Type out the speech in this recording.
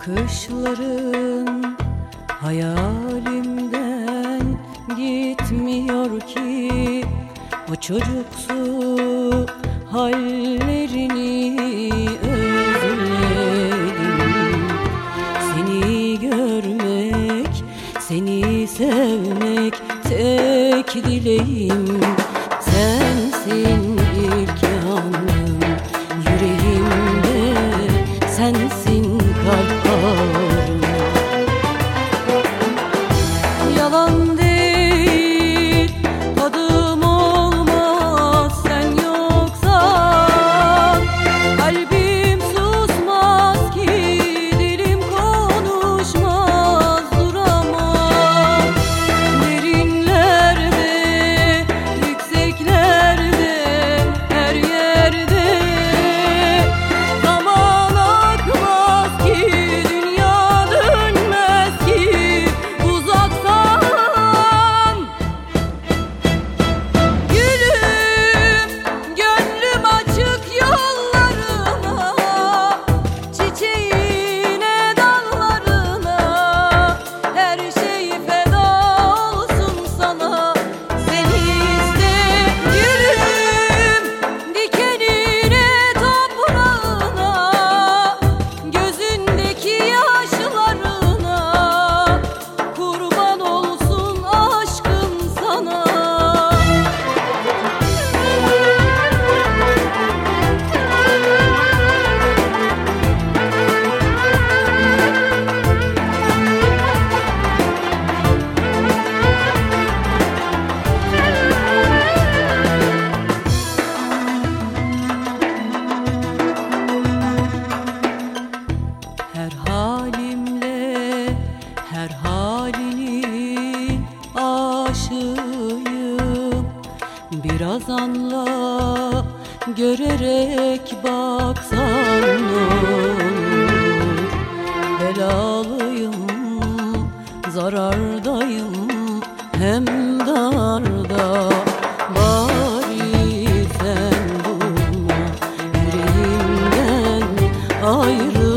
Bakışların hayalimden gitmiyor ki, o çocuksu hallerini özledim. Seni görmek, seni sevmek tek dileğim. Sensin ilk yanım yüreğimde, sensin kalp ağrım. Yalan değil, tadım olmaz sen yoksan. Kalbim susmaz ki, dilim konuşmaz, duramam. Derinlerde, yükseklerde, her yerde zaman akmaz ki, dünya dönmez ki uzaktan. Gülüm, gönlüm açık yollarına, çiçeğine, dallarına, her şey feda olsun sana. Seni iste gülüm, dikenine, toprağına, gözündeki yaşlarına, kurban olsun aşkım sana. Her halimle, her halinin aşığıyım. Biraz anla, görerek baksan olur. Belalıyım, zarardayım, hem darda. Bari sen durma, yüreğimden ayrı